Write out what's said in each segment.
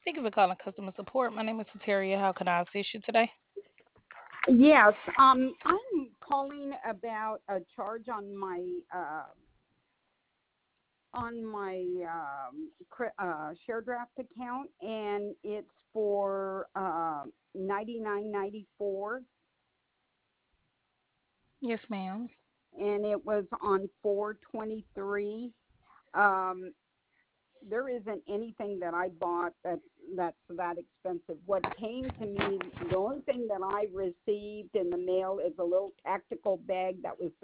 Thank you for calling customer support. My name is Sateria. How can I assist you today? Yes, I'm calling about a charge on my share draft account, and it's for 99.94, Yes, ma'am. and it was on 4/23. Um, there isn't anything that I bought that's that expensive. What came to me, the only thing that I received in the mail is a little tactical bag that was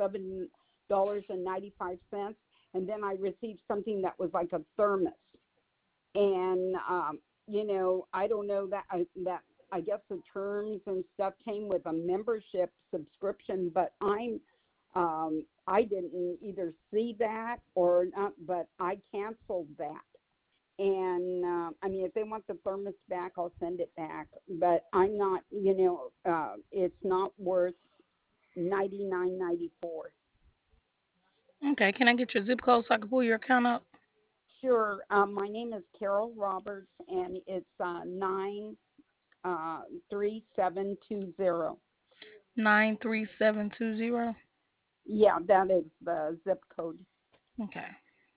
$7.95, and then I received something that was like a thermos. And I don't know that I guess the terms and stuff came with a membership subscription, but I didn't either see that or not, but I canceled that. And I mean, if they want the thermos back, I'll send it back. But I'm not, it's not worth 99.94. Okay, can I get your zip code so I can pull your account up? Sure. My name is Carol Roberts, and it's 93720. 93720. Yeah, that is the zip code. Okay.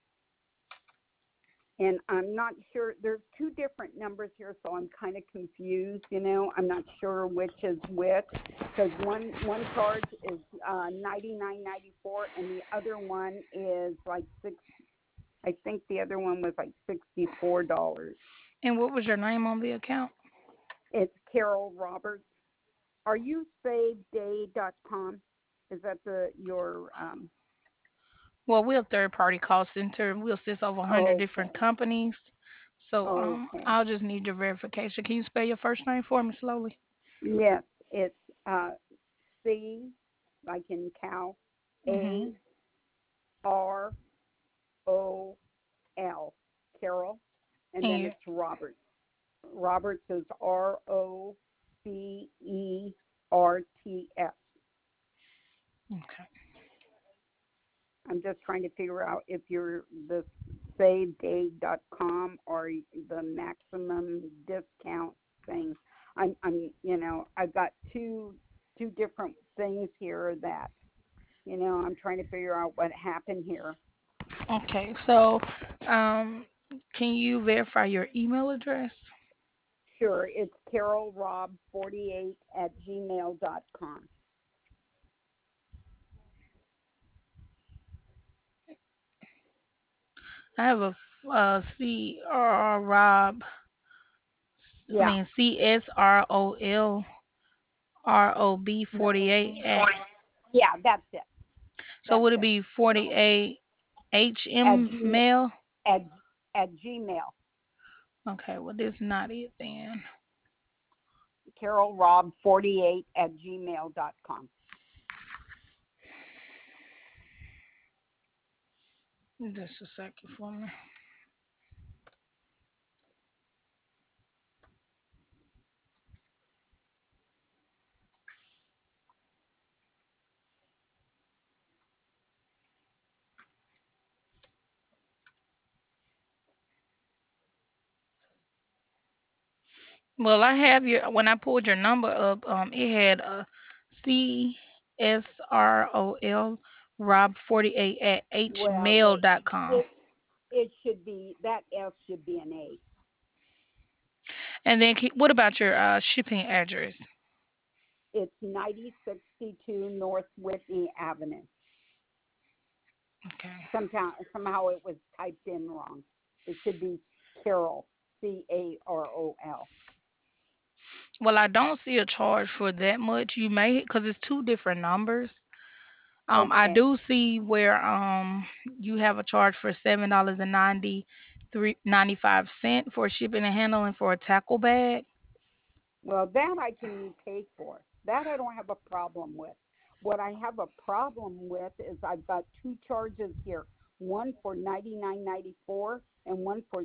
And I'm not sure. There's two different numbers here, so I'm kind of confused. I'm not sure which is which because one charge is 99.94, and the other one is like six. I think the other one was like $64. And what was your name on the account? It's Carol Roberts. Are you SaveDay.com? Is that your Well, we're a third party call center. We assist over 100 different Okay. companies. So Okay. I'll just need your verification. Can you spell your first name for me slowly? Yes, it's C like in cow, Mm-hmm. AROL, Carol, and And then you, it's Roberts. Roberts is ROBERTS. okay. I'm just trying to figure out if you're the SaveDay.com or the maximum discount thing. I've got two different things here that I'm trying to figure out what happened here. Okay. So um, can you verify your email address? Sure, it's carolrob48@gmail.com. I have a Rob. I Yeah, mean CSROLROB 48 at. yeah, that's it. So That's would it it. be 48 At HM Gmail, mail? at at Gmail. Okay, well this is not it then. carolrob48@gmail.com. Just a second for me. Well, I have your when I pulled your number up, it had a CSROL Rob 48 at Well, wait. hmail.com. It should be that S should be an A. And then what about your shipping address? It's 9062 North Whitney Avenue. Okay. Somehow it was typed in wrong. It should be Carol, Carol. Well, I don't see a charge for that much. You may because it's two different numbers. I Okay. do see where you have a charge for $7.95 for shipping and handling for a tackle bag. Well, that I can pay for. That I don't have a problem with. What I have a problem with is I've got two charges here. One for 99.94 and one for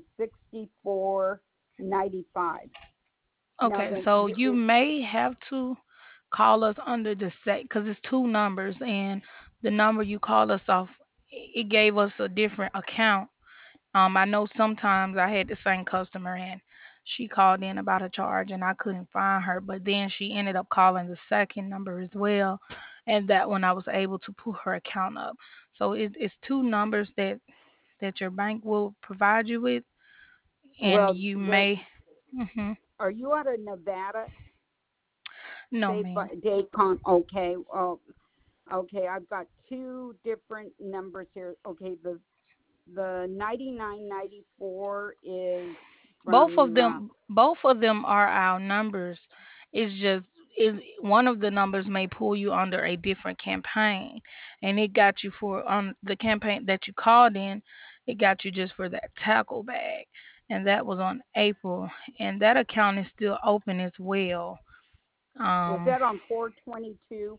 64.95. Now Okay, so you may have to call us under the set because it's two numbers, and the number you call us off, it gave us a different account. I know sometimes I had the same customer, and She called in about a charge and I couldn't find her, but then she ended up calling the second number as well, and that one I was able to pull her account up. So it's two numbers that your bank will provide you with, and Well, you the may. Mhm. are you out of Nevada? No, State by ma'am. Daycon. Okay. Okay. I've got two different numbers here. Okay. The 9994 is from. Both of them are our numbers. It's just is one of the numbers may pull you under a different campaign, and it got you for on the campaign that you called in. It got you just for that tackle bag, and that was on April, and that account is still open as well. Was Um, that on 422,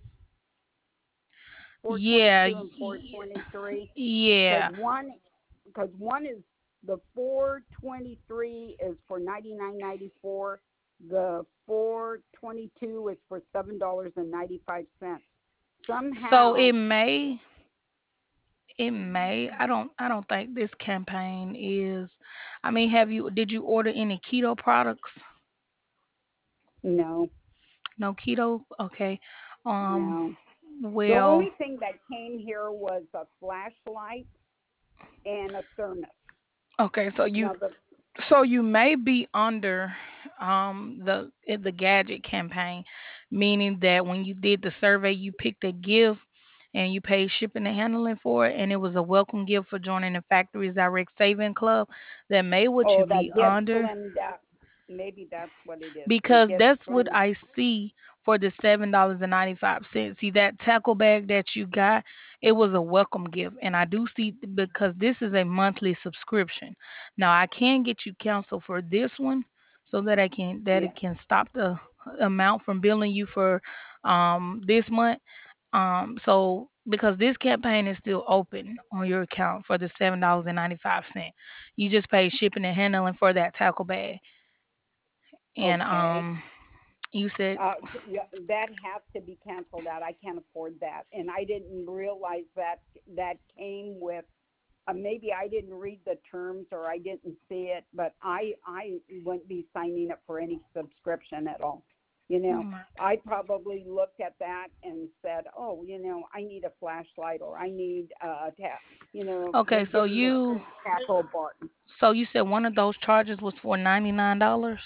yeah, 422 and 423? Because yeah. one is the 423 is for 99.94. The 422 is for $7.95. So Somehow, it may. I don't think this campaign is. I mean, did you order any keto products? no, No keto? Okay. Um no. The well, only thing that came here was a flashlight and a thermos. okay, Now the so you may be under the gadget campaign, meaning that when you did the survey, you picked a gift and you paid shipping and handling for it, and it was a welcome gift for joining the Factories Direct Saving Club. That may what you oh, be that get under. slimmed up. Maybe that's what it is. The Because get that's what slimmed. I see for the $7.95. See that tackle bag that you got, it was a welcome gift, and I do see because this is a monthly subscription. Now I can get you canceled for this one, so that Yeah. it can stop the amount from billing you for this month. So because this campaign is still open on your account for the $7.95, you just pay shipping and handling for that tackle bag, and Okay. you said. Yeah, that has to be canceled out. I can't afford that, and I didn't realize that that came with. Maybe I didn't read the terms or I didn't see it, but I wouldn't be signing up for any subscription at all. You know, Mm. I probably looked at that and said, oh, I need a flashlight or I need a tap. They Okay, give me a free tackle bar. so you said one of those charges was for $99.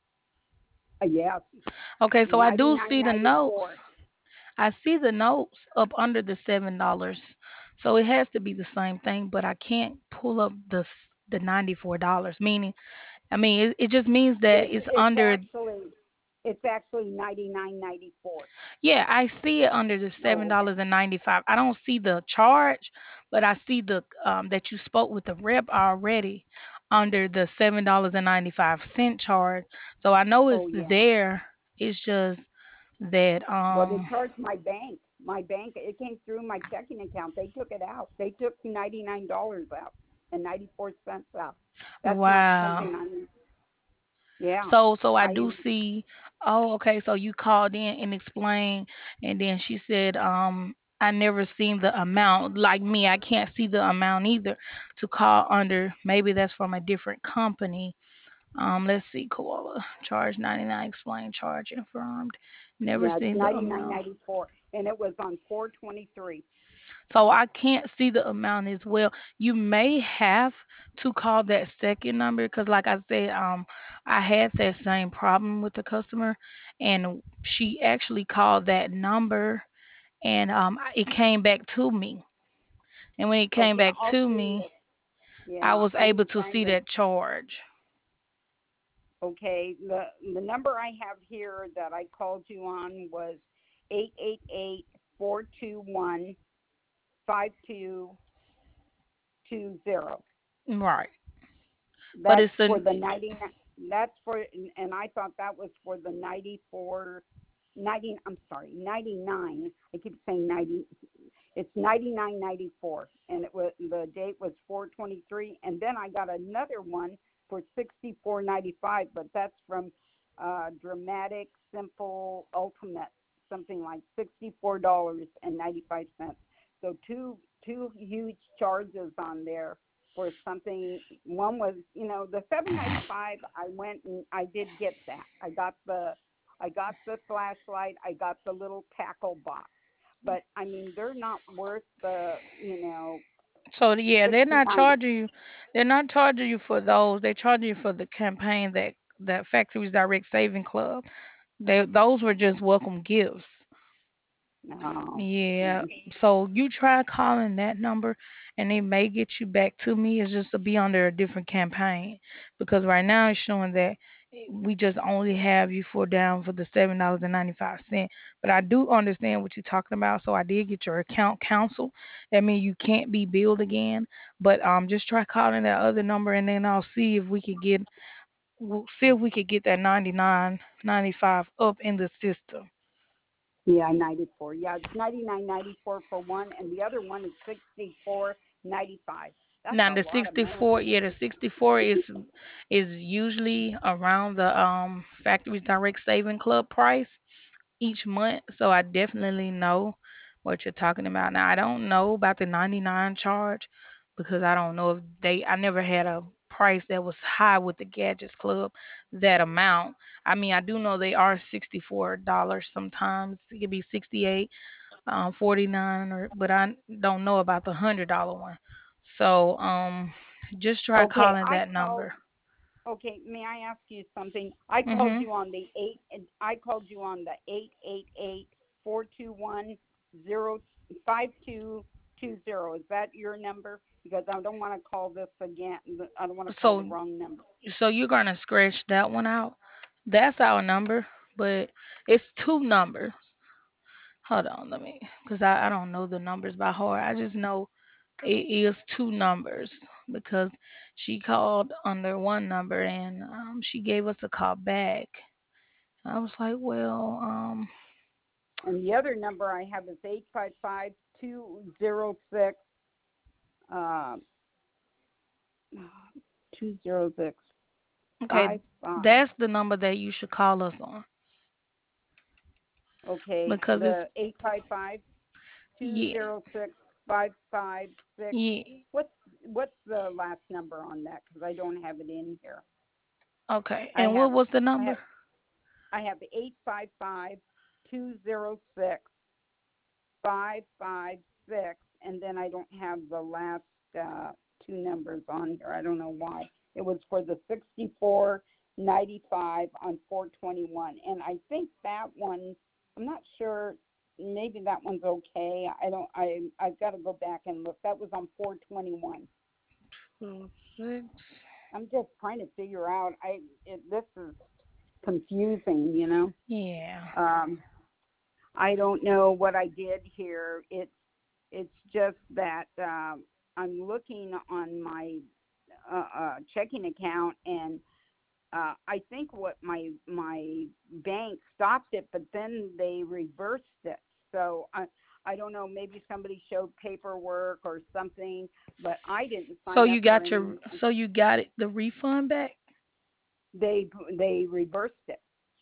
Yes, Okay, so I ninety do nine see the ninety notes. four. I see the notes up under the $7. So it has to be the same thing, but I can't pull up the $94. Meaning, I mean, it just means that It's it's it's under. actually it's actually 99.94. Yeah, I see it under the seven Oh, okay. dollars and 95. I don't see the charge, but I see the that you spoke with the rep already under the $7.95 charge. So I know it's Oh yeah. there. It's just that Well, they charged my bank. My bank, it came through my checking account. They took it out. They took $99 out and 94 cents out. That's not wow. something I. Yeah. So I I. do see. Oh, okay. So you called in and explained, and then she said, I never seen the amount. Like me, I can't see the amount either to call under. Maybe that's from a different company. Let's see, Koala. Charge 99, explain, charge confirmed. Never Yeah, it's seen the ninety nine amount. ninety four, and it was on 423. So I can't see the amount as well. You may have to call that second number because, like I said, I had that same problem with the customer, and she actually called that number, and it came back to me. And when it came Okay, back I'll to do me, this. I Yeah, was able I'm to trying see to. that charge. Okay, the number I have here that I called you on was 888-421-5220. Right. But That's it's a for the 99. That's for, and I thought that was for the 94, 90. I'm sorry, 99. I keep saying 90. It's 99.94, and it was the date was 423, and then I got another one for 64.95, but that's from Dramatic Simple Ultimate, something like $64.95. So two huge charges on there. for something. One was, the 795. I went and I did get that. I got the flashlight. I got the little tackle box. But I mean, they're not worth the, So yeah, they're not 69. charging you. They're not charging you for those. They're charging you for the campaign that Factories Direct Saving Club. Those were just welcome gifts. No. Yeah. Mm. So you try calling that number and they may get you back to me. It's just to be under a different campaign. Because right now it's showing that we just only have you for down for the $7.95. But I do understand what you're talking about. So I did get your account canceled. That means you can't be billed again. But just try calling that other number and then I'll see if we could get we'll see if we could get that 99.95 up in the system. Yeah, 94. Yeah, it's 99.94 for one, and the other one is 64.95. That's Now a the lot of 64, money. yeah, the 64 is usually around the Factories Direct Saving Club price each month. So I definitely know what you're talking about. Now I don't know about the 99 charge because I don't know if I never had a price that was high with the Gadgets Club that amount. I mean, I do know they are $64 sometimes. It could be 68, 49 or but I don't know about the $100 one. So just try Okay, calling I that called. number. Okay, may I ask you something? I called Mhm. you on the eight. I called you on the 888-421-05220. Is that your number? Because I don't want to call this again. I don't want to call the So wrong number. you're gonna scratch that one out. That's our number, but it's two numbers. Hold on, let me, cause I don't know the numbers by heart. I just know it is two numbers because she called under one number and she gave us a call back. I was like, well, And the other number I have is 855-206 uh, 206 okay, 55. that's the number that you should call us on Okay, because it's the 855 two yeah, zero six 556. yeah. What's the last number on that? Because I don't have it in here. Okay, I and have what was the I number? have I have 855-206-556, and then I don't have the last uh, two numbers on here. I don't know why. It was for the 6495 on 421, and I think that one. I'm not sure. Maybe that one's okay. I don't. I've got to go back and look. That was on 421. 6. I'm just trying to figure out. This is confusing. Yeah. Um, I don't know what I did here. It's just that I'm looking on my checking account, and I think what my bank stopped it, but then they reversed it. So I don't know. Maybe somebody showed paperwork or something, but I didn't So sign up you for got any. the refund back? They reversed it.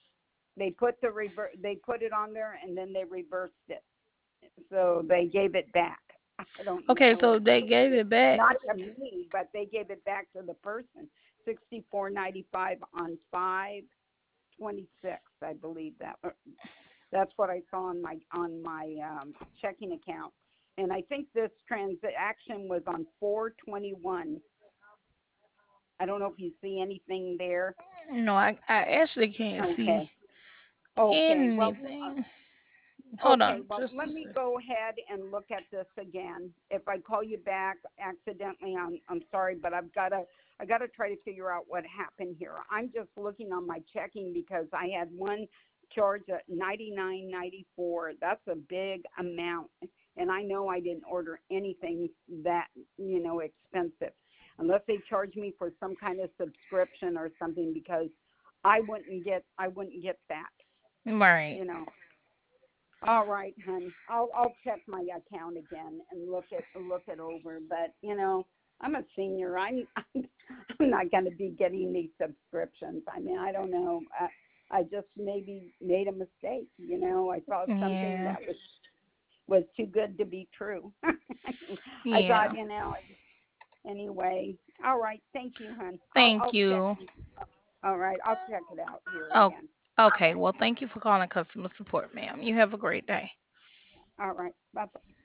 They put it on there, and then they reversed it. So they gave it back. I don't Okay, know so they exactly. gave it back. Not to me, but they gave it back to the person. 64.95 on 5/26, I believe that. That's what I saw on my checking account. And I think this transaction was on 4/21. I don't know if you see anything there. No, I actually can't see Okay. Okay. Well, anything. Hold okay, on, well, just a let me second. go ahead and look at this again. If I call you back accidentally, I'm sorry, but I gotta try to figure out what happened here. I'm just looking on my checking because I had one charge at 99.94. That's a big amount, and I know I didn't order anything that expensive, unless they charge me for some kind of subscription or something because I wouldn't get that. Right. You know. All right, honey. I'll check my account again and look it over. But I'm a senior. I'm not going to be getting these subscriptions. I mean, I don't know. I just maybe made a mistake. I saw something Yeah. that was too good to be true. I thought, Yeah. Anyway, all right. Thank you, hon. Thank I'll check. you. All right, I'll check it out here Oh, again. okay. Well, thank you for calling customer support, ma'am. You have a great day. All right. Bye bye.